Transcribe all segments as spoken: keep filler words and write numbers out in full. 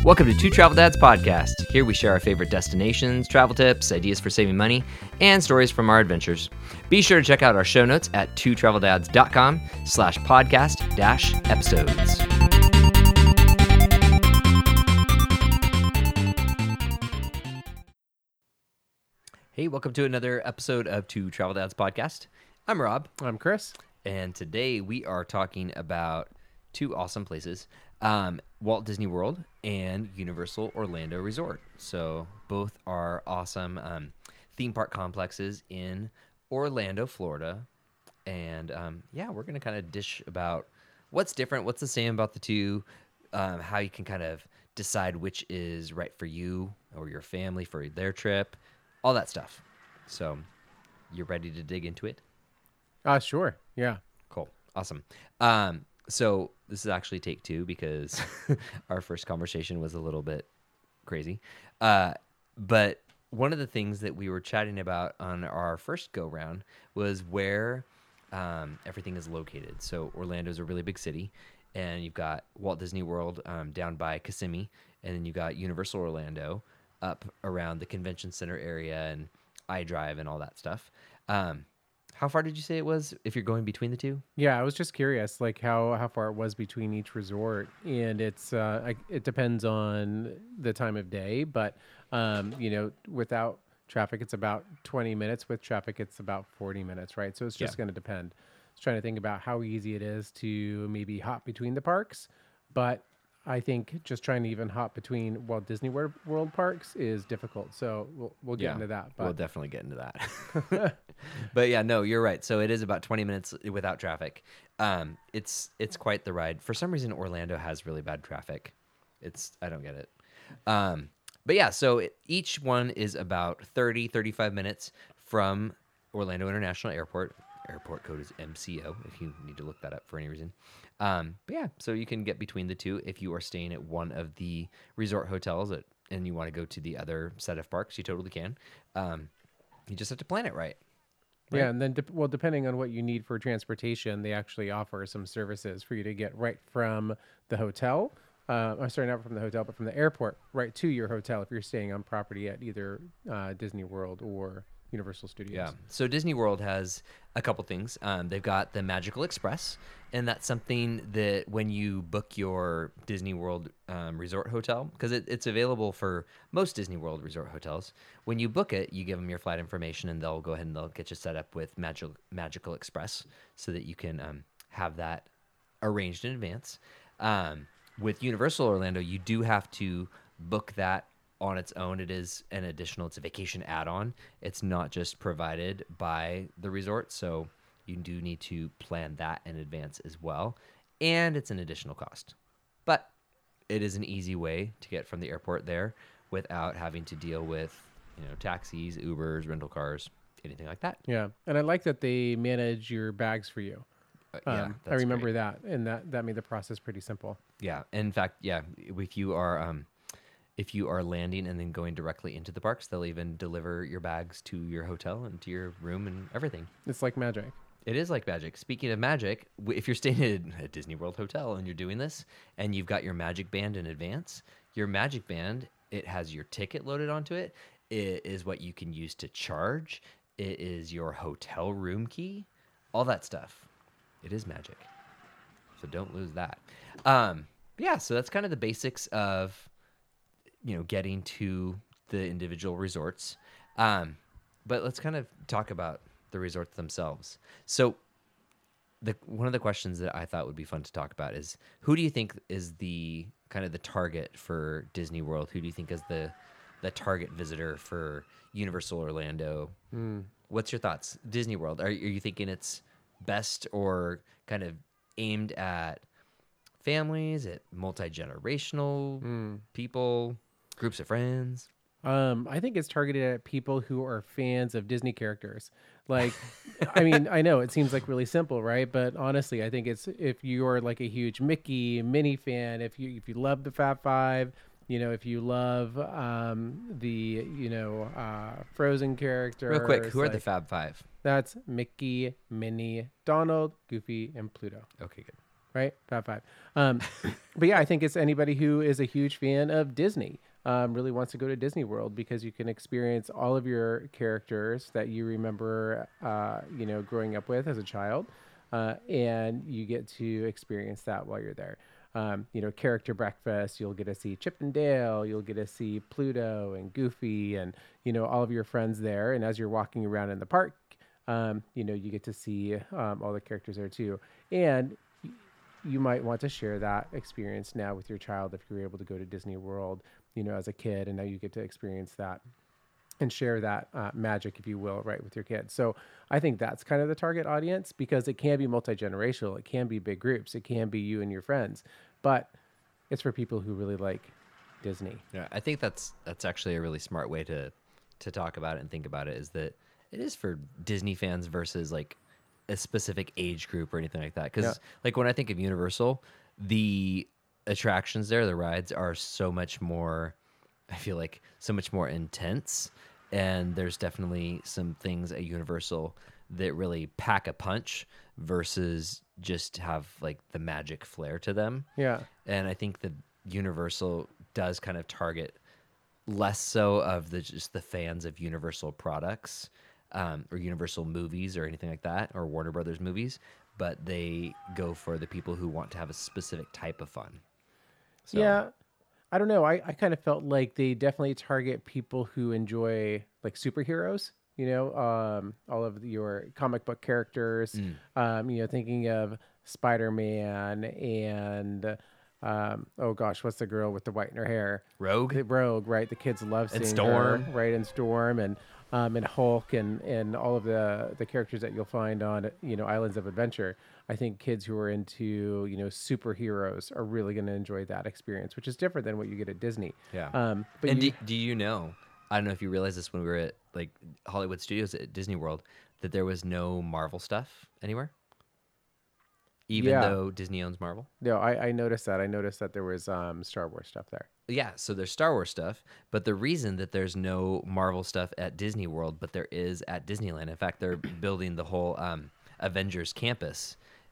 Welcome to Two Travel Dads Podcast. Here we share our favorite destinations, travel tips, ideas for saving money, and stories from our adventures. Be sure to check out our show notes at two travel dads dot com slash podcast dash episodes. Hey, welcome to another episode of Two Travel Dads Podcast. I'm Rob. I'm Chris. And today we are talking about two awesome places, um, Walt Disney World and Universal Orlando Resort. So both are awesome um, theme park complexes in Orlando, Florida. And um, yeah, we're going to kind of dish about what's different, what's the same about the two, um, how you can kind of decide which is right for you or your family for their trip, all that stuff. So you're ready to dig into it? Uh, sure. Yeah. Cool. Awesome. Um, so this is actually take two because our first conversation was a little bit crazy. Uh, but one of the things that we were chatting about on our first go round was where um, everything is located. So Orlando is a really big city, and you've got Walt Disney World um, down by Kissimmee, and then you've got Universal Orlando up around the convention center area and iDrive and all that stuff. Um, How far did you say it was if you're going between the two? Yeah, I was just curious, like how, how far it was between each resort, and it's uh, I, it depends on the time of day, but um, you know, without traffic, it's about twenty minutes. With traffic, it's about forty minutes, right? So it's just Yeah. going to depend. I was trying to think about how easy it is to maybe hop between the parks, but I think just trying to even hop between Walt Disney Wor- World parks is difficult. So we'll we'll get Yeah, into that. But we'll definitely get into that. But yeah, no, you're right. So it is about twenty minutes without traffic. Um, it's it's quite the ride. For some reason, Orlando has really bad traffic. It's I don't get it. Um, but yeah, so it, each one is about thirty, thirty-five minutes from Orlando International Airport. Airport code is M C O if you need to look that up for any reason. Um, but yeah, so you can get between the two if you are staying at one of the resort hotels at, and you want to go to the other set of parks, you totally can. Um, you just have to plan it right. Right? Yeah, and then, de- well, depending on what you need for transportation, they actually offer some services for you to get right from the hotel. Uh, I'm sorry, not from the hotel, but from the airport right to your hotel if you're staying on property at either uh, Disney World or Universal Studios. Yeah. So Disney World has a couple things. Um, they've got the Magical Express, and that's something that when you book your Disney World um, resort hotel, because it, it's available for most Disney World resort hotels, when you book it, you give them your flight information, and they'll go ahead and they'll get you set up with Magical Magical Express so that you can um, have that arranged in advance. Um, with Universal Orlando, you do have to book that on its own. It is an additional, it's a vacation add-on. It's not just provided by the resort, so you do need to plan that in advance as well, and it's an additional cost. But it is an easy way to get from the airport there without having to deal with, you know, taxis, Ubers, rental cars, anything like that. Yeah, and I like that they manage your bags for you. Uh, yeah, Um, I that's remember great. that, and that, that made the process pretty simple. Yeah, in fact, yeah, if you are um, if you are landing and then going directly into the parks, they'll even deliver your bags to your hotel and to your room and everything. It's like magic. It is like magic. Speaking of magic, w- if you're staying at a Disney World hotel and you're doing this and you've got your Magic Band in advance, your Magic Band, it has your ticket loaded onto it. It is what you can use to charge. It is your hotel room key, all that stuff. It is magic. So don't lose that. Um, yeah, so that's kind of the basics of, you know, getting to the individual resorts. Um, but let's kind of talk about the resorts themselves. So the one of the questions that I thought would be fun to talk about is, who do you think is the kind of the target for Disney World? Who do you think is the the target visitor for Universal Orlando? Mm. What's your thoughts? Disney World, are, are you thinking it's best or kind of aimed at families, at multi-generational Mm. people, groups of friends? Um, I think it's targeted at people who are fans of Disney characters. Like, I mean, I know it seems like really simple, right? But honestly, I think it's if you're like a huge Mickey, Minnie fan, if you if you love the Fab Five, you know, if you love um, the you know uh, Frozen characters. Real quick, who are the like- Fab Five? That's Mickey, Minnie, Donald, Goofy, and Pluto. Okay, good. right? Fab Five. Um, but yeah, I think it's anybody who is a huge fan of Disney. Um, really wants to go to Disney World because you can experience all of your characters that you remember, uh, you know, growing up with as a child, uh, and you get to experience that while you're there. Um, you know, character breakfast. You'll get to see Chip and Dale. You'll get to see Pluto and Goofy, and you know all of your friends there. And as you're walking around in the park, um, you know you get to see um, all the characters there too. And you might want to share that experience now with your child if you're able to go to Disney World, you know, as a kid, and now you get to experience that and share that uh, magic, if you will, right, with your kids. So I think that's kind of the target audience because it can be multi-generational. It can be big groups. It can be you and your friends, but it's for people who really like Disney. Yeah, I think that's that's actually a really smart way to to talk about it and think about it, is that it is for Disney fans versus like a specific age group or anything like that. Because Yeah. like when I think of Universal, the attractions there, the rides are so much more, I feel like so much more intense. And there's definitely some things at Universal that really pack a punch versus just have like the magic flair to them. Yeah. And I think that Universal does kind of target less so of the just the fans of Universal products, um, or Universal movies or anything like that, or Warner Brothers movies, but they go for the people who want to have a specific type of fun. So, Yeah. I don't know. I, I kind of felt like they definitely target people who enjoy like superheroes, you know, um, all of your comic book characters, Mm. um, you know, thinking of Spider-Man and, um, oh gosh, what's the girl with the white in her hair? Rogue. The Rogue, right? The kids love And seeing Storm. her, right? And Storm and, um, and Hulk and, and all of the, the characters that you'll find on, you know, Islands of Adventure. I think kids who are into, you know, superheroes are really going to enjoy that experience, which is different than what you get at Disney. Yeah. Um, but and you, do, do you know, I don't know if you realized this when we were at like Hollywood Studios at Disney World, that there was no Marvel stuff anywhere? Even Yeah. though Disney owns Marvel? no, I, I noticed that. I noticed that there was um, Star Wars stuff there. Yeah, so there's Star Wars stuff, but the reason that there's no Marvel stuff at Disney World, but there is at Disneyland, in fact, they're building the whole um, Avengers campus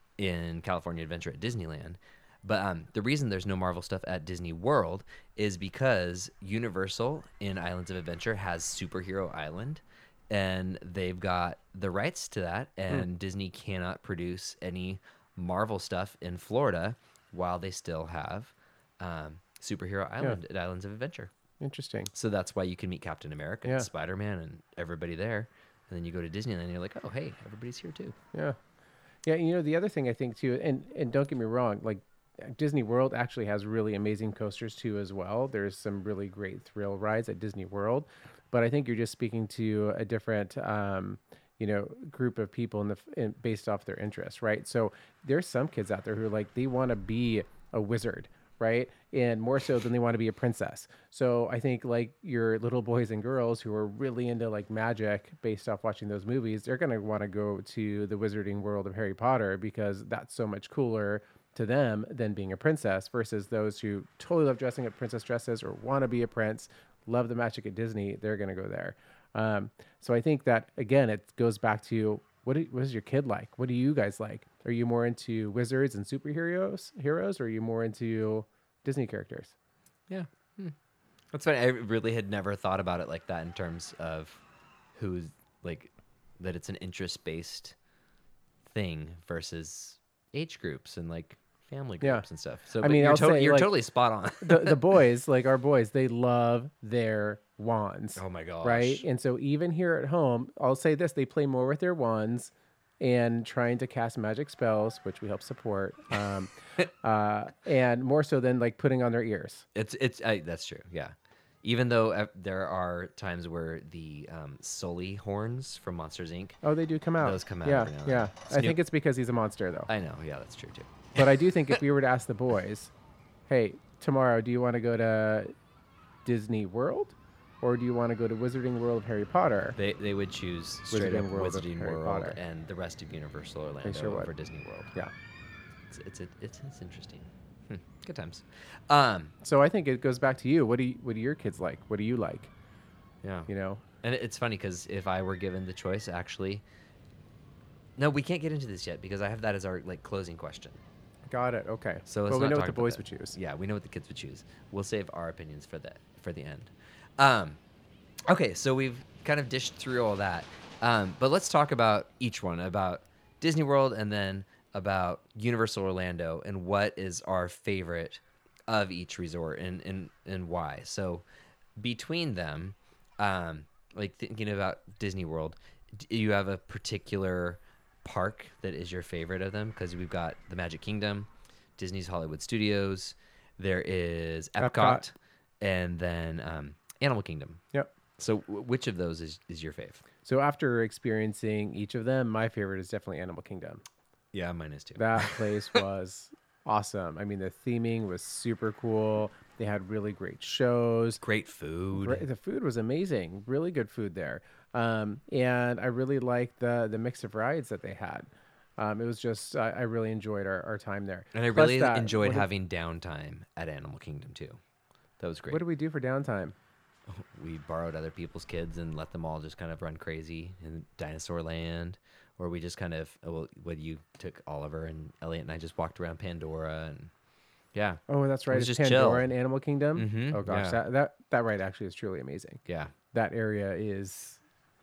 in California Adventure at Disneyland. But um, the reason there's no Marvel stuff at Disney World is because Universal in Islands of Adventure has Superhero Island, and they've got the rights to that, and Disney cannot produce any Marvel stuff in Florida while they still have um, Superhero Island at Islands of Adventure. Interesting. So that's why you can meet Captain America Yeah. and Spider-Man and everybody there. And then you go to Disneyland and you're like, oh, hey, everybody's here too. Yeah. Yeah. You know, the other thing I think too, and, and don't get me wrong, like Disney World actually has really amazing coasters too as well. There's some really great thrill rides at Disney World, but I think you're just speaking to a different, um, you know, group of people in the in, based off their interests, right? So there's some kids out there who are like they want to be a wizard, right? And more so than they want to be a princess. So I think like your little boys and girls who are really into like magic based off watching those movies, they're going to want to go to the wizarding world of Harry Potter because that's so much cooler to them than being a princess versus those who totally love dressing up princess dresses or want to be a prince, love the magic at Disney, they're going to go there. Um, so I think that again, it goes back to what, do, what is your kid like? What do you guys like? Are you more into wizards and superheroes heroes, or are you more into Disney characters? Yeah. Hmm. That's funny. I really had never thought about it like that in terms of who's like that it's an interest-based thing versus age groups and like family Yeah. groups and stuff. So I but mean, you're, I'll to- say, you're like- totally spot on. the the boys, like our boys, they love their wands. Oh my gosh. Right? And so even here at home, I'll say this, they play more with their wands and trying to cast magic spells, which we help support. Um, uh, and more so than like putting on their ears. It's it's I, that's true. Yeah. Even though uh, there are times where the um, Sully horns from Monsters Incorporated. Oh, they do come out. Those come out Yeah, every now and yeah. then. I Snoop- think it's because he's a monster though. I know. Yeah, that's true too. But I do think if we were to ask the boys, hey, tomorrow, do you want to go to Disney World? Or do you want to go to Wizarding World of Harry Potter? They they would choose straight Wizarding up World of Wizarding Harry World Potter. and the rest of Universal Orlando sure would. for Disney World. Yeah. It's it's it's, it's, it's interesting. Hmm. Good times. Um. So I think it goes back to you. What do you, what do your kids like? What do you like? Yeah. You know? And it- it's funny because if I were given the choice, actually, no, we can't get into this yet because I have that as our like closing question. Got it. Okay. So let's well, we not know talk what the about boys that. would choose. Yeah, we know what the kids would choose. We'll save our opinions for the for the end. Um, okay, so we've kind of dished through all that, um, but let's talk about each one, about Disney World and then about Universal Orlando, and what is our favorite of each resort and and and why. So between them, um, like thinking about Disney World, do you have a particular park that is your favorite of them? Because we've got the Magic Kingdom, Disney's Hollywood Studios, there is Epcot, Epcot. and then um, Animal Kingdom. Yep. So w- which of those is, is your fave? So after experiencing each of them, my favorite is definitely Animal Kingdom. Yeah, mine is too. That place was awesome. I mean, the theming was super cool. They had really great shows. Great food. Great- The food was amazing. Really good food there. Um, and I really liked the the mix of rides that they had. Um, it was just I, I really enjoyed our, our time there. And I Plus really that- enjoyed what did- having downtime at Animal Kingdom too. That was great. What did we do for downtime? We borrowed other people's kids and let them all just kind of run crazy in Dinosaur Land, or we just kind of uh, well, when you took Oliver and Elliot and I just walked around Pandora, and yeah, Oh, that's right. was It's just Pandora chill. and Animal Kingdom. Mhm, Oh gosh, yeah. that, that that ride actually is truly amazing. yeah, That area is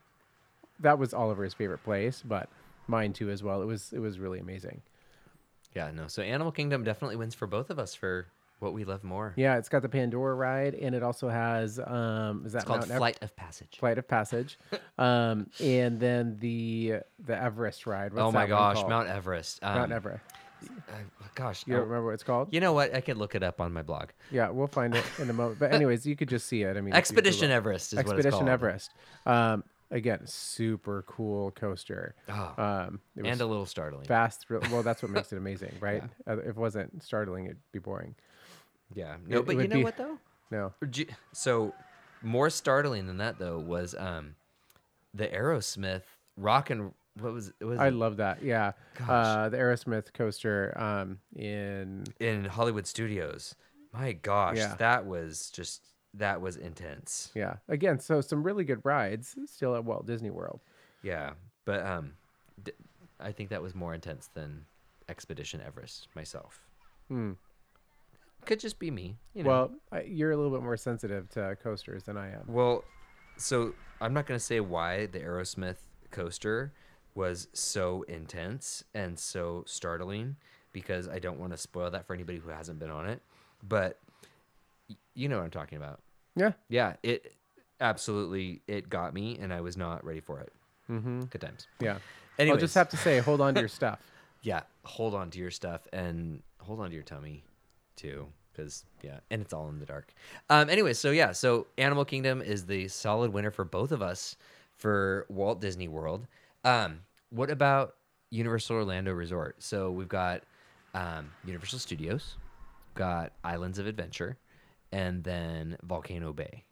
that was Oliver's favorite place, but mine too as well. It was it was really amazing. yeah. No, so Animal Kingdom definitely wins for both of us for what we love more. Yeah, it's got the Pandora ride, and it also has um, is that It's called Mount Ev- Flight of Passage. Flight of Passage, um, and then the the Everest ride. What's oh my that one gosh, called? Mount Everest. Um, Mount Everest. uh, gosh, You oh, don't remember what it's called? you know what? I could look it up on my blog. Yeah, we'll find it in a moment. But anyways, you could just see it. I mean, if you Expedition Google- Everest is what it's Expedition called. Everest. Um, again, super cool coaster. Oh, Um, it was and a little startling. fast. thrill- Well, that's what makes it amazing, right? Uh, If it wasn't startling, it'd be boring. Yeah. No, it but you would know be- what though? No. G- So, more startling than that though was um, the Aerosmith rock and what was it was I it? love that. Yeah. Gosh. Uh, the Aerosmith coaster um, in in Hollywood Studios. My gosh, Yeah. that was just that was intense. yeah. Again, so some really good rides still at Walt Disney World. Yeah, but um, d- I think that was more intense than Expedition Everest myself. Hmm. Could just be me, you know. Well, I, you're a little bit more sensitive to coasters than I am. Well, so I'm not going to say why the Aerosmith coaster was so intense and so startling because I don't want to spoil that for anybody who hasn't been on it. But y- you know what I'm talking about. Yeah. Yeah, it absolutely it got me, and I was not ready for it. Mm-hmm. Good times. Yeah. Anyways, I'll just have to say, hold on to your stuff. yeah, hold on to your stuff and hold on to your tummy too, because yeah, and it's all in the dark. Um, anyway, so yeah, so Animal Kingdom is the solid winner for both of us for Walt Disney World. Um, what about Universal Orlando Resort? So we've got um, Universal Studios, got Islands of Adventure, and then Volcano Bay.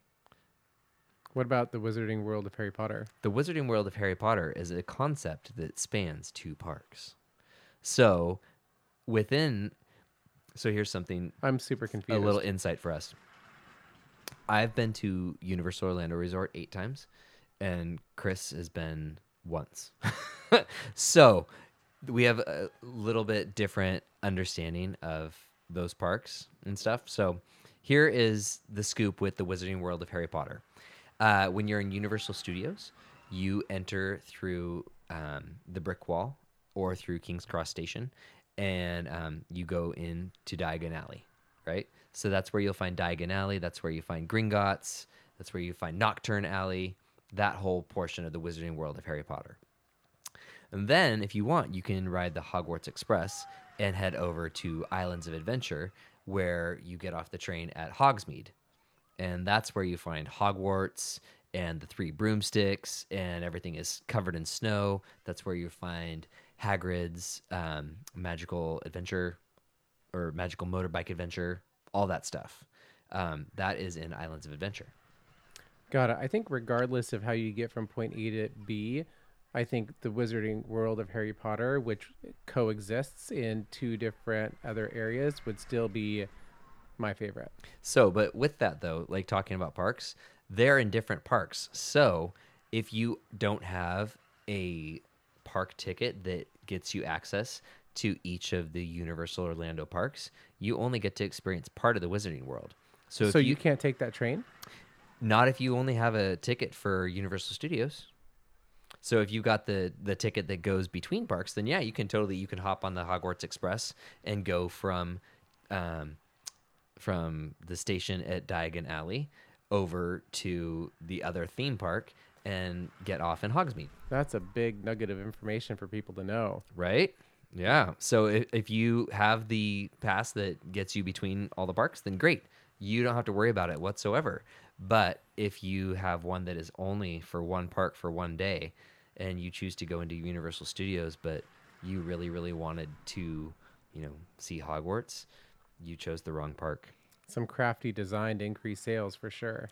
What about the Wizarding World of Harry Potter? The Wizarding World of Harry Potter is a concept that spans two parks. So within, so here's something, I'm super a confused. little insight for us. I've been to Universal Orlando Resort eight times, and Chris has been once. So we have a little bit different understanding of those parks and stuff. So here is the scoop with the Wizarding World of Harry Potter. Uh, when you're in Universal Studios, you enter through um, the brick wall or through King's Cross Station, and um, you go into Diagon Alley, right? So that's where you'll find Diagon Alley. That's where you find Gringotts. That's where you find Nocturne Alley. That whole portion of the Wizarding World of Harry Potter. And then, if you want, you can ride the Hogwarts Express and head over to Islands of Adventure, where you get off the train at Hogsmeade. And that's where you find Hogwarts and the three broomsticks, and everything is covered in snow. That's where you find Hagrid's um, magical adventure or magical motorbike adventure, all that stuff. Um, that is in Islands of Adventure. Got it. I think regardless of how you get from point A to B, I think the Wizarding World of Harry Potter, which coexists in two different other areas, would still be my favorite. So, but with that though, like talking about parks, they're in different parks. So, if you don't have a park ticket that gets you access to each of the Universal Orlando parks, you only get to experience part of the Wizarding World. So, So if you, you can't take that train? not if you only have a ticket for Universal Studios. So if you got the the ticket that goes between parks, then yeah, you can totally you can hop on the Hogwarts Express and go from um, from the station at Diagon Alley over to the other theme park and get off in Hogsmeade. That's a big nugget of information for people to know. Right? Yeah. So if, if you have the pass that gets you between all the parks, then great. You don't have to worry about it whatsoever. But if you have one that is only for one park for one day and you choose to go into Universal Studios, but you really, really wanted to, you know, see Hogwarts, you chose the wrong park. Some crafty design to increase sales for sure.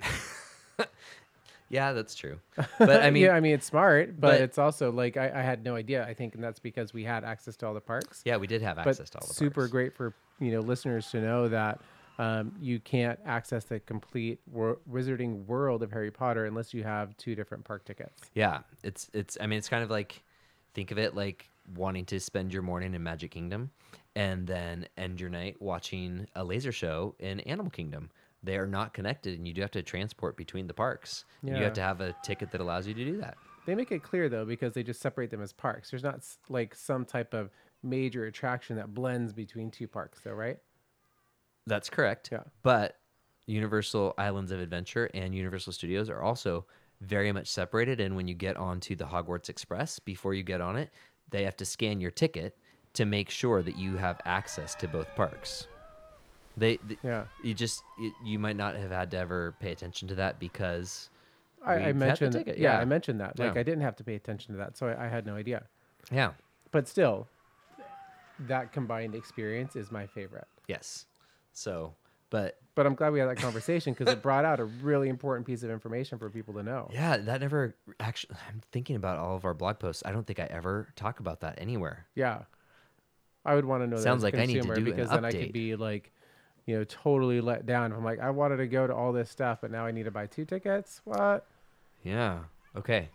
Yeah, that's true. But I mean, yeah, I mean, it's smart, but, but- it's also like I, I had no idea. I think, and that's because we had access to all the parks. yeah, we did have But access to all the super parks. great for you know listeners to know that um, you can't access the complete wor- Wizarding World of Harry Potter unless you have two different park tickets. Yeah, it's it's. I mean, it's kind of like, think of it like wanting to spend your morning in Magic Kingdom, and then end your night watching a laser show in Animal Kingdom. They are not connected, and you do have to transport between the parks. And you Yeah. have to have a ticket that allows you to do that. They make it clear though because they just separate them as parks. There's not s- like some type of major attraction that blends between two parks, though, right? That's correct. Yeah. But Universal Islands of Adventure and Universal Studios are also very much separated. And when you get onto the Hogwarts Express, before you get on it, they have to scan your ticket to make sure that you have access to both parks. They, th- Yeah. you just you, you might not have had to ever pay attention to that because I, we I had the mentioned, ticket, yeah, yeah. I mentioned that. Like Yeah. I didn't have to pay attention to that, so I, I had no idea. yeah, But still, that combined experience is my favorite. yes. So, but But I'm glad we had that conversation because it brought out a really important piece of information for people to know. yeah, that never actually. I'm thinking about all of our blog posts. I don't think I ever talk about that anywhere. Yeah. I would want to know Sounds that as like a I need to consumer do an because then I update. could be like, you know, totally let down. If I'm like, I wanted to go to all this stuff, but now I need to buy two tickets. What? Yeah. Okay.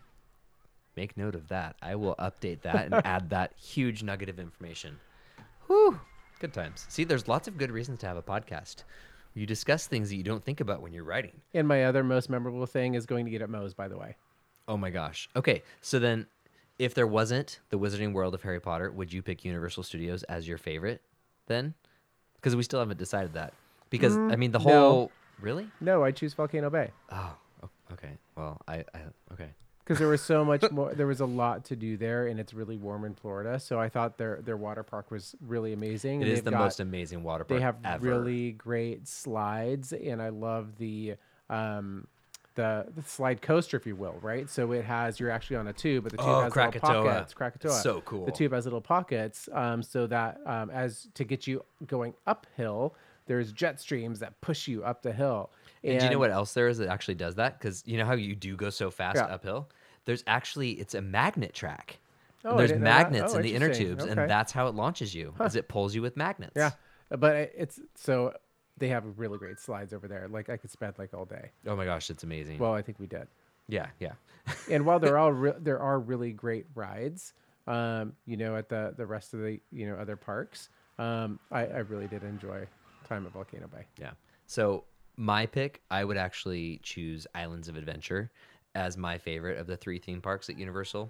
Make note of that. I will update that and add that huge nugget of information. Whew. Good times. See, there's lots of good reasons to have a podcast. You discuss things that you don't think about when you're writing. And my other most memorable thing is going to eat at Moe's, by the way. Oh my gosh. Okay. So then, if there wasn't the Wizarding World of Harry Potter, would you pick Universal Studios as your favorite then? Because we still haven't decided that. Because, I mean, the Mm, no. whole. Really? No, I choose Volcano Bay Oh, o- okay. Well, I. I okay. because there was so much more. There was a lot to do there, and it's really warm in Florida. So I thought their their water park was really amazing. It and is they've the got- most amazing water park They have ever. really great slides, and I love the um, the, the slide coaster, if you will, right? So it has you're actually on a tube, but the tube Oh, has Krakatoa. little pockets. Krakatoa. So cool. The tube has little pockets, um, so that um, as to get you going uphill, there's jet streams that push you up the hill. And, do you know what else there is that actually does that? Because you know how you do go so fast Yeah. uphill? There's actually, it's a magnet track. Oh, And I there's didn't know that. magnets Oh, in the inner interesting. tubes, Okay. and that's how it launches you, is it pulls you with magnets. Yeah, but it's so they have really great slides over there. Like I could spend like all day. Oh my gosh, it's amazing. Well, I think we did. yeah, yeah. And while there are re- there are really great rides, um, you know, at the the rest of the you know other parks, um, I, I really did enjoy time at Volcano Bay. Yeah. So my pick, I would actually choose Islands of Adventure as my favorite of the three theme parks at Universal,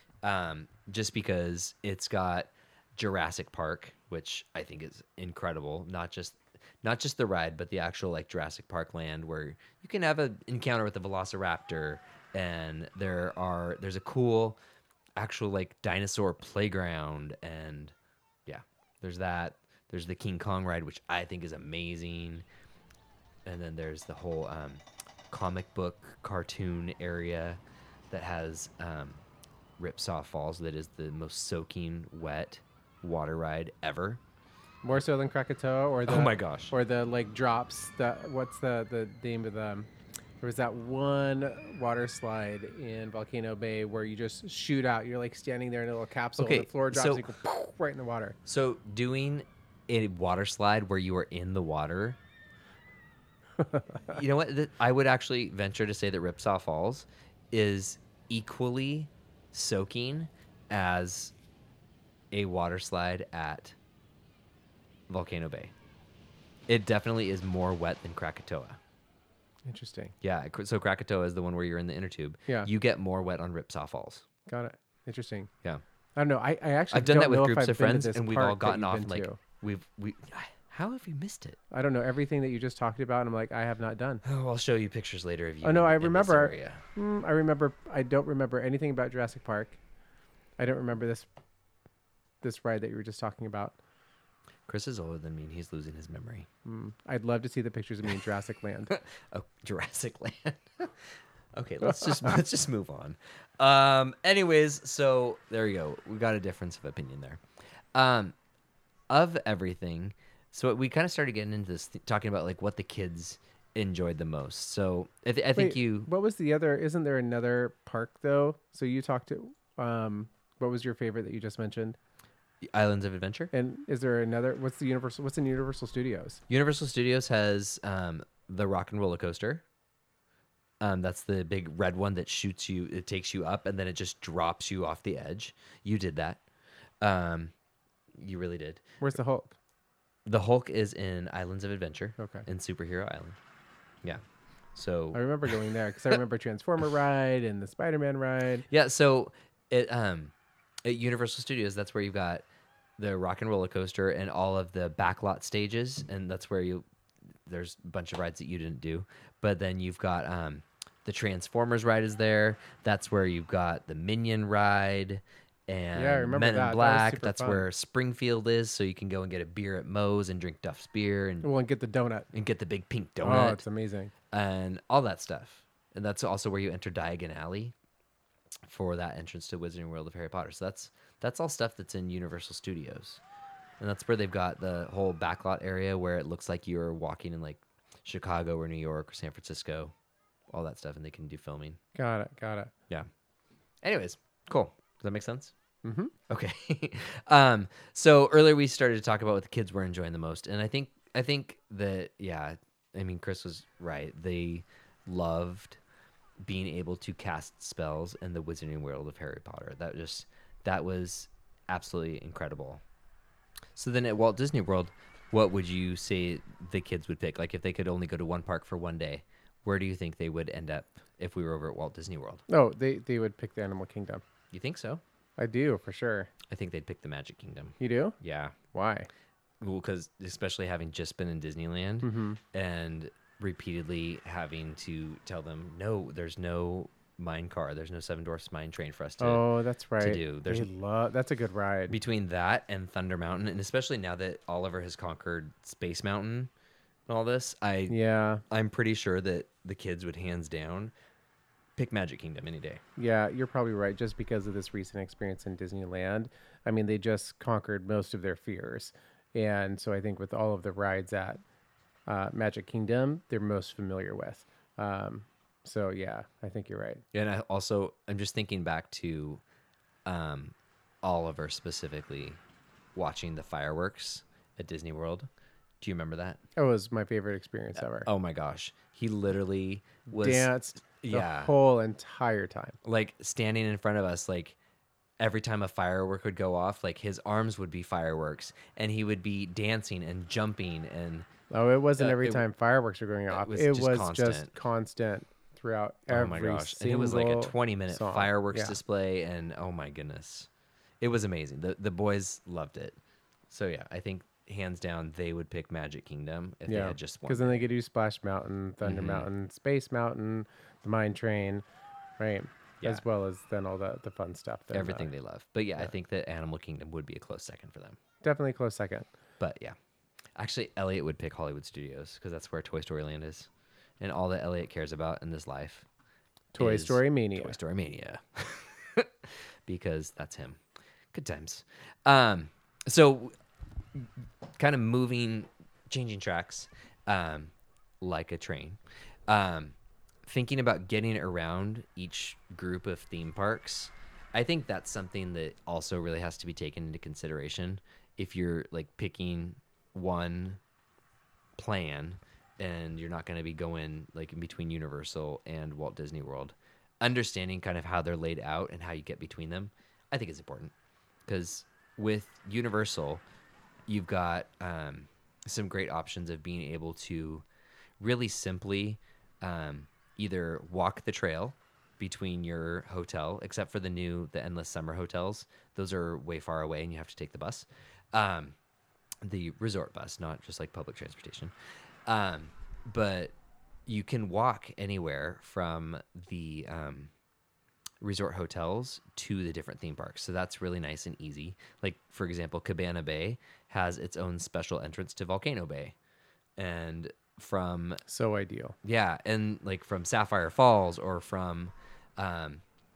um, just because it's got Jurassic Park, which I think is incredible. Not just not just the ride, but the actual like Jurassic Park land where you can have an encounter with the Velociraptor, and there are there's a cool actual like dinosaur playground, and yeah, there's that. There's the King Kong ride, which I think is amazing. And then there's the whole um, comic book cartoon area that has um, Ripsaw Falls, that is the most soaking wet water ride ever. More so than Krakatoa or the Oh my gosh. or the like drops. That what's the the name of the? There was that one water slide in Volcano Bay where you just shoot out. You're like standing there in a little capsule. Okay, the floor drops. so- and you go right in the water. So doing a water slide where you are in the water, you know what? Th- I would actually venture to say that Ripsaw Falls is equally soaking as a water slide at Volcano Bay. It definitely is more wet than Krakatoa. Interesting. Yeah, Kr- so Krakatoa is the one where you're in the inner tube. Yeah. You get more wet on Ripsaw Falls. Got it. Interesting. Yeah. I don't know. I, I actually I've done don't that with know if groups I've of been to friends, this and we've park all that gotten you've off been and like to. we've we. How have you missed it? I don't know everything that you just talked about. And I'm like, I have not done. Oh, I'll show you pictures later of you. Oh no, in- I in this remember. area. Mm, I remember. I don't remember anything about Jurassic Park. I don't remember this this ride that you were just talking about. Chris is older than me, and he's losing his memory. Mm, I'd love to see the pictures of me in Jurassic Land. Oh, Jurassic Land. Okay, let's just let's just move on. Um, anyways, so there you go. We got a difference of opinion there. Um, of everything, so we kind of started getting into this, th- talking about like what the kids enjoyed the most. So I, th- I think Wait, you. What was the other? Isn't there another park though? So you talked to. Um, what was your favorite that you just mentioned? Islands of Adventure. And is there another? What's the Universal? What's in Universal Studios? Universal Studios has um, the Rock and Roller Coaster. Um, that's the big red one that shoots you. It takes you up and then it just drops you off the edge. You did that. Um, you really did. Where's the Hulk? The Hulk is in Islands of Adventure. Okay. In Superhero Island. Yeah. So I remember going there because I remember Transformer ride and the Spider-Man ride. yeah. So it um at Universal Studios, that's where you've got the Rock and Roller Coaster and all of the backlot stages, and that's where you there's a bunch of rides that you didn't do, but then you've got um the Transformers ride is there. That's where you've got the Minion ride and Yeah, I remember Men that. That in was Black. super That's fun. where Springfield is, so you can go and get a beer at Moe's and drink Duff's beer and, Well, and get the donut. and get the big pink Oh, donut it's amazing. and all that stuff. And that's also where you enter Diagon Alley for that entrance to Wizarding World of Harry Potter. So that's that's all stuff that's in Universal Studios. And that's where they've got the whole backlot area where it looks like you're walking in like Chicago or New York or San Francisco, all that stuff, and they can do filming. Got it. Got it. Yeah. Anyways, cool. Does that make sense? Mm-hmm. Okay. um, so earlier we started to talk about what the kids were enjoying the most, and I think I think that yeah, I mean Chris was right. They loved being able to cast spells in the Wizarding World of Harry Potter. That just that was absolutely incredible. So then at Walt Disney World, what would you say the kids would pick? Like if they could only go to one park for one day, where do you think they would end up if we were over at Walt Disney World? Oh, they they would pick the Animal Kingdom. You think so? I do for sure. I think they'd pick the Magic Kingdom. You do? Yeah. Why? Well, because especially having just been in Disneyland Mm-hmm. and repeatedly having to tell them, no, there's no mine car, there's no Seven Dwarfs mine train for us to. Oh, that's right. do. There's- They love. That's a good ride. Between that and Thunder Mountain, and especially now that Oliver has conquered Space Mountain and all this, I Yeah. I'm pretty sure that the kids would hands down pick Magic Kingdom any day. Yeah, you're probably right. Just because of this recent experience in Disneyland, I mean, they just conquered most of their fears, and so I think with all of the rides at uh, Magic Kingdom, they're most familiar with. Um, so yeah, I think you're right. And I also I'm just thinking back to um, Oliver specifically watching the fireworks at Disney World. Do you remember that? That was my favorite experience ever. Oh my gosh, he literally was Danced the yeah. whole entire time. like standing in front of us, like every time a firework would go off, like his arms would be fireworks, and he would be dancing and jumping and Oh, it wasn't Uh, every it- time fireworks were going off. was It just was constant. just constant throughout oh every my gosh, and single it was like a twenty minute song. fireworks Yeah. display, and oh my goodness, it was amazing. the The boys loved it. So yeah, I think hands down they would pick Magic Kingdom if they Yeah, had just one. because then they could do Splash Mountain, Thunder Mhm. Mountain, Space Mountain, the Mine Train, right? Yeah. As well as then all the, the fun stuff. Then, Everything uh, they love. But yeah, I yeah. think that Animal Kingdom would be a close second for them. definitely a close second. But yeah, actually, Elliot would pick Hollywood Studios because that's where Toy Story Land is, and all that Elliot cares about in this life. Toy is Story Mania. Toy Story Mania, because that's him. Good times. Um, so kind of moving, changing tracks, um, like a train. Um, thinking about getting around each group of theme parks, I think that's something that also really has to be taken into consideration if you're like picking one plan and you're not going to be going like in between Universal and Walt Disney World. Understanding kind of how they're laid out and how you get between them, I think is important because with Universal, you've got um, some great options of being able to really simply um, either walk the trail between your hotel, except for the new, the Endless Summer hotels. Those are way far away and you have to take the bus. Um, the resort bus, not just like public transportation. Um, but you can walk anywhere from the um, resort hotels to the different theme parks. So that's really nice and easy. Like, for example, Cabana Bay has its own special entrance to Volcano Bay. And from, So ideal. yeah, and like from Sapphire Falls or from, um,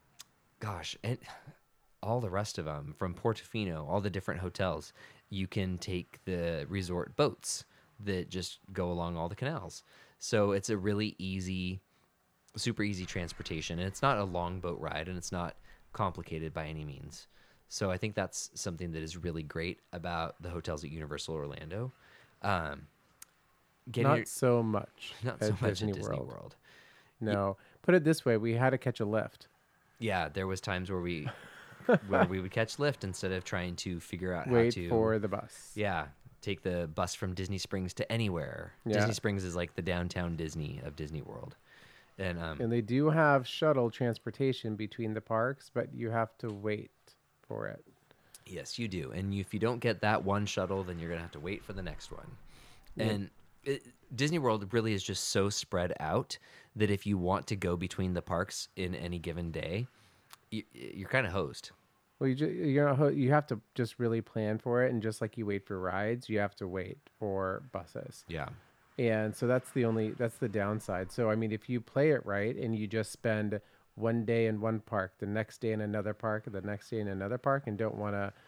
gosh, and all the rest of them, from Portofino, all the different hotels, you can take the resort boats that just go along all the canals. So it's a really easy, super easy transportation, and it's not a long boat ride, and it's not complicated by any means. So I think that's something that is really great about the hotels at Universal Orlando. Um, getting Not your- so much not at so much Disney at Disney World. World. No. Put it this way, we had to catch a lift. Yeah, there was times where we where we would catch Lyft instead of trying to figure out Wait how to for the bus. yeah, take the bus from Disney Springs to anywhere. Yeah. Disney Springs is like the downtown Disney of Disney World. And um And they do have shuttle transportation between the parks, but you have to wait for it. yes, you do. And if you don't get that one shuttle, then you're going to have to wait for the next one. Yeah. And it, Disney World really is just so spread out that if you want to go between the parks in any given day, you, you're kind of hosed. Well, you ju- you're not, ho- you have to just really plan for it, and just like you wait for rides, you have to wait for buses. Yeah. And so that's the only that's the downside. So I mean, if you play it right and you just spend one day in one park, the next day in another park, the next day in another park, and don't want to,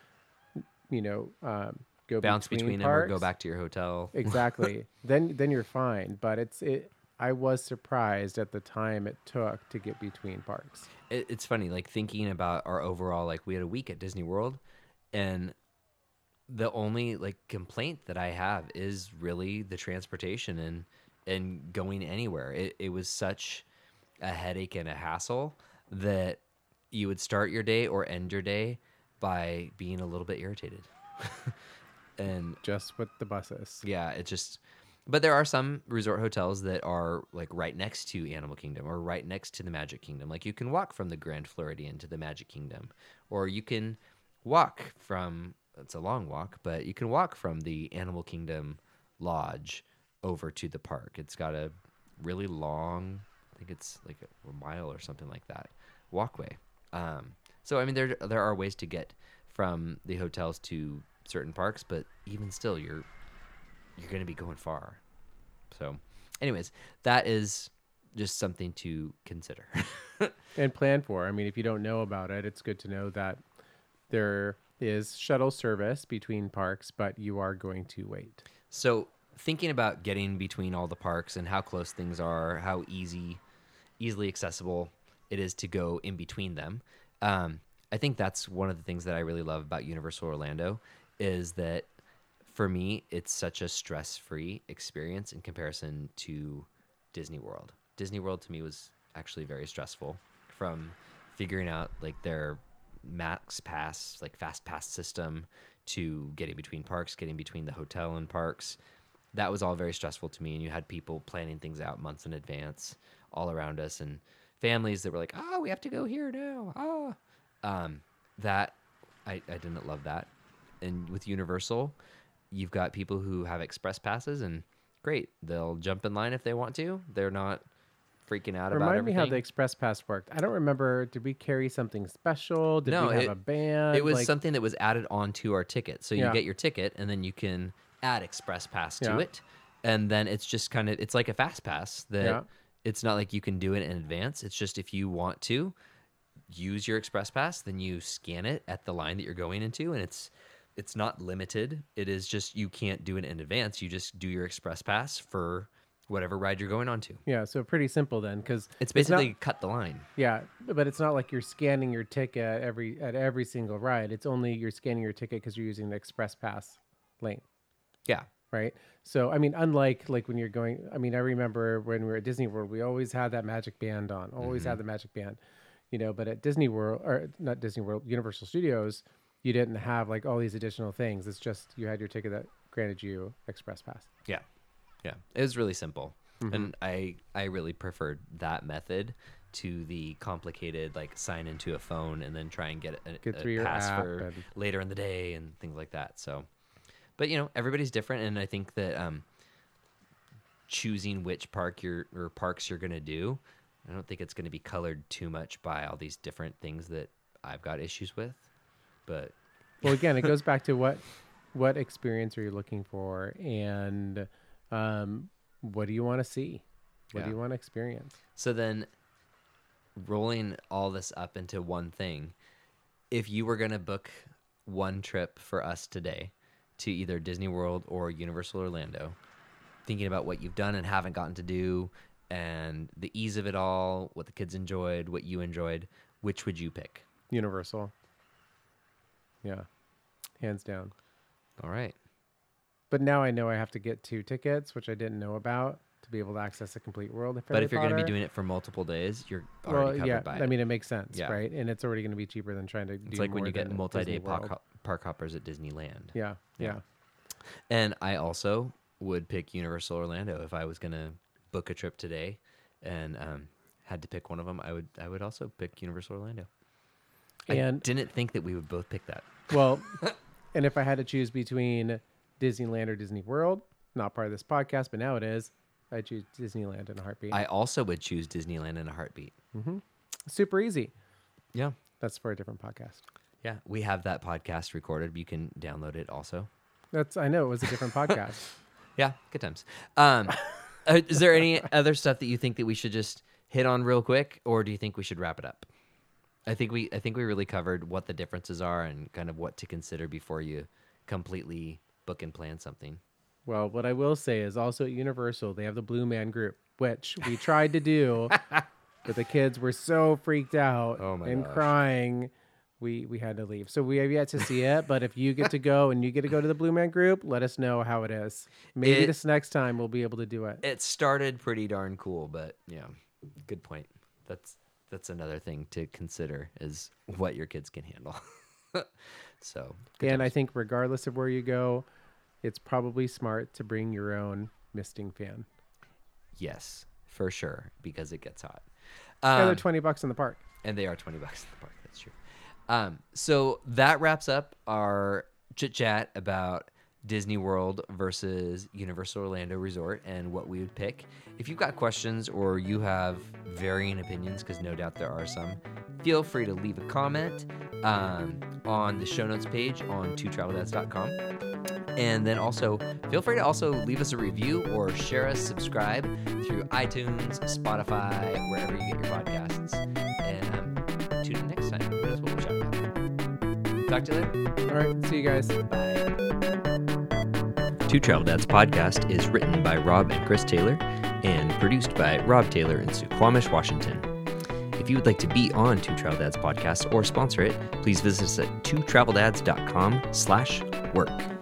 you know, um, go Bounce between, between them parks, or go back to your hotel. exactly. then then you're fine. But it's it. I was surprised at the time it took to get between parks. It, it's funny, like thinking about our overall, like we had a week at Disney World, and the only like complaint that I have is really the transportation and and going anywhere. It it was such a headache and a hassle that you would start your day or end your day by being a little bit irritated. And Just with the buses. yeah, it just. But there are some resort hotels that are like right next to Animal Kingdom or right next to the Magic Kingdom. Like you can walk from the Grand Floridian to the Magic Kingdom, or you can walk from. It's a long walk, but you can walk from the Animal Kingdom Lodge over to the park. It's got a really long, I think it's like a mile or something like that, walkway. Um, so I mean, there there are ways to get from the hotels to certain parks, but even still, you're you're going to be going far. So, anyways, that is just something to consider. And plan for. I mean, if you don't know about it, it's good to know that there is shuttle service between parks, but you are going to wait. So, thinking about getting between all the parks and how close things are, how easy, easily accessible it is to go in between them, um, I think that's one of the things that I really love about Universal Orlando is that for me, it's such a stress-free experience in comparison to Disney World. Disney World to me was actually very stressful, from figuring out like their max pass, like fast pass system, to getting between parks, getting between the hotel and parks. That was all very stressful to me, and you had people planning things out months in advance all around us, and families that were like, "Oh, we have to go here now." Ah, um, that I, I didn't love that. And with Universal, you've got people who have express passes, and great, they'll jump in line if they want to. They're not freaking out about Remind me everything. how the express pass worked. I don't remember. Did we carry something special? Did No, we have it- a band? It was Like, something that was added onto our ticket. So you Yeah. get your ticket, and then you can add express pass to Yeah. it, and then it's just kind of it's like a fast pass that Yeah. it's not like you can do it in advance. It's just if you want to use your express pass, then you scan it at the line that you're going into, and it's it's not limited. It is just you can't do it in advance. You just do your express pass for whatever ride you're going on to. Yeah, so pretty simple then, because It's basically cut the line. yeah, but it's not like you're scanning your ticket at every at every single ride. It's only you're scanning your ticket because you're using the express pass lane, Yeah. right? So I mean, unlike like when you're going, I mean, I remember when we were at Disney World, we always had that magic band on, always Mm-hmm. had the magic band, you know. But at Disney World, or not Disney World, Universal Studios, you didn't have like all these additional things. It's just you had your ticket that granted you Express Pass. Yeah. Yeah. It was really simple. Mhm. And I, I really preferred that method to the complicated, like sign into a phone and then try and get a, Get a through your pass app for and- later in the day and things like that. So, but you know, everybody's different. And I think that, um, choosing which park you're or parks you're going to do, I don't think it's going to be colored too much by all these different things that I've got issues with, but Well, again, it goes back to what what experience are you looking for, and um, what do you want to see? What Yeah. do you want to experience? so then rolling all this up into one thing, if you were going to book one trip for us today to either Disney World or Universal Orlando, thinking about what you've done and haven't gotten to do and the ease of it all, what the kids enjoyed, what you enjoyed, which would you pick? Universal. Yeah, hands down. All right. But now I know I have to get two tickets, which I didn't know about, to be able to access a complete world. Of But Harry if you're going to be Potter. doing it for multiple days, you're well, already covered yeah, by I it. mean, it makes sense, Yeah. right? And it's already going to be cheaper than trying to do It's like when more you get than multi-day Disney park, World. hop- park hoppers at Disneyland. Yeah, Yeah. yeah. And I also would pick Universal Orlando if I was going to book a trip today and um, had to pick one of them. I would I would also pick Universal Orlando. I And didn't think that we would both pick that. well, and if I had to choose between Disneyland or Disney World, not part of this podcast, but now it is, I choose Disneyland in a heartbeat. I also would choose Disneyland in a heartbeat. Super easy. Yeah. That's for a different podcast. Yeah. We have that podcast recorded. You can download it also. That's I know it was a different podcast. Yeah. Good times. Um, uh, is there any other stuff that you think that we should just hit on real quick, or do you think we should wrap it up? I think we I think we really covered what the differences are and kind of what to consider before you completely book and plan something. Well, what I will say is also at Universal, they have the Blue Man Group, which we tried to do, but the kids were so freaked out Oh my and gosh. crying, we we had to leave. So we have yet to see it, but if you get to go and you get to go to the Blue Man Group, let us know how it is. Maybe It- this next time we'll be able to do it. It started pretty darn cool, but yeah, good point. That's that's another thing to consider is what your kids can handle. So, good And I times. think regardless of where you go, it's probably smart to bring your own misting fan. yes, for sure, because it gets hot. And Um, they're twenty bucks in the park. and they are twenty bucks in the park. That's true. Um, so that wraps up our chit chat about Disney World versus Universal Orlando Resort and what we would pick. If you've got questions or you have varying opinions, because no doubt there are some, feel free to leave a comment um, on the show notes page on two travel dads dot com. And then also feel free to also leave us a review or share us, subscribe through iTunes, Spotify, wherever you get your podcasts. And um, tune in next time. Who knows what we'll chat about. Talk to you later. All right, see you guys. Bye. Two Travel Dads podcast is written by Rob and Chris Taylor and produced by Rob Taylor in Suquamish, Washington. If you would like to be on Two Travel Dads podcast or sponsor it, please visit us at two travel dads dot com slash work.